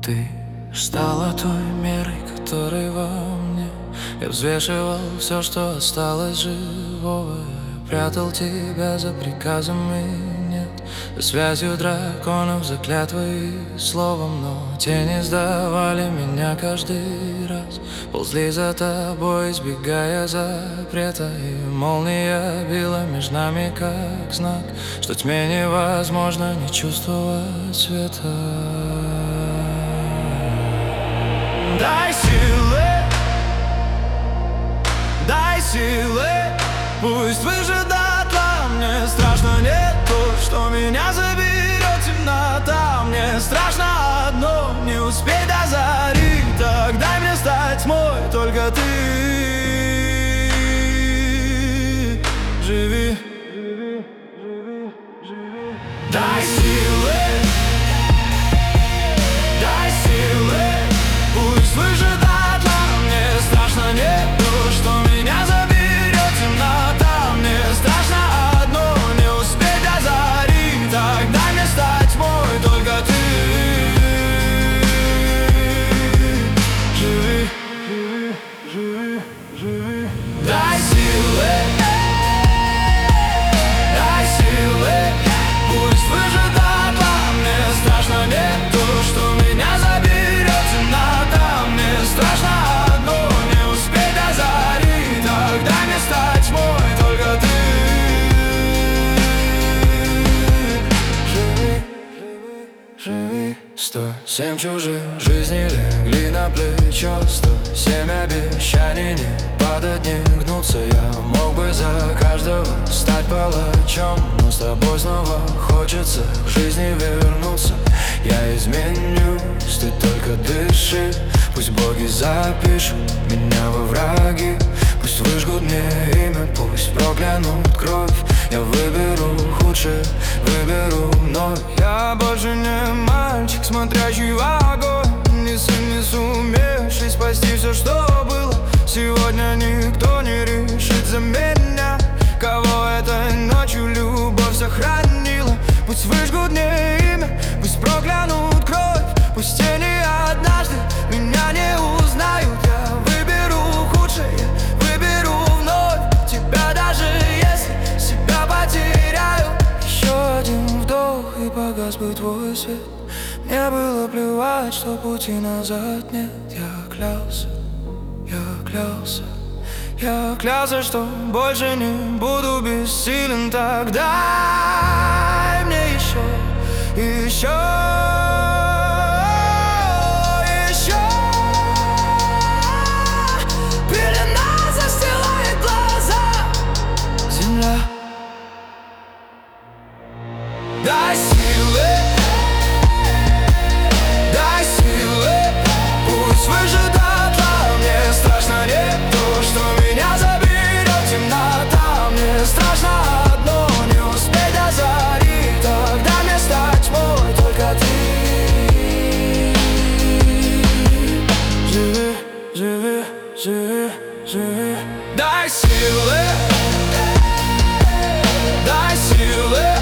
Ты стала той мерой, которой во мне я взвешивал все, что осталось живого. Я прятал тебя за приказами, нет, за связью драконов, за клятвой и словом. Но тени сдавали меня каждый раз, ползли за тобой, избегая запрета. И молния била между нами, как знак, что тьме невозможно не чувствовать света. Дай силы, пусть выжжет дотла. Мне страшно не то, что меня заберет темнота. Мне страшно одно, не успеть до зари. Так дай мне стать тьмой, только ты. Живи, дай силы, пусть выжжет дотла. Мне страшно не то, что меня заберет темнота. Мне страшно одно, не успеть до зари. Так дай мне стать тьмой, только ты. Живи, дай силы, пусть выжжет дотла. Мне страшно не то, что меня заберет темнота. Мне страшно одно, не успеть до зари. Так дай мне стать тьмой, только ты. Живи, 107 чужих жизней легли на плечо, 107 обещаний не падать, не гнуться. Я мог бы за каждого стать палачом, но с тобой снова хочется к жизни вернуться. Я изменюсь, ты только дыши. Пусть боги запишут меня во враги, пусть выжгут мне имя, пусть проклянут кровь. Я выберу худшее, выберу вновь. Я больше не мальчик, смотрящий в огонь, не сын, не сумевший спасти все, что было. Сегодня никто не решит за меня, кого этой ночью любовь сохранила. Пусть выжгут мне имя, пусть проклянут кровь, пусть тени однажды меня не узнают. Я выберу худшее, выберу вновь тебя, даже если себя потеряю. Еще один вдох, и погас бы твой свет. Мне было плевать, что пути назад нет. Я клялся, я клялся, что больше не буду бессилен. Так дай мне еще. Пелена застилает глаза. земля. Дай силы, пусть выжжет дотла. Мне страшно не то, что меня заберет темнота. Мне страшно одно, не успеть до зари. Так дай мне стать тьмой, только ты. Живи, дай силы,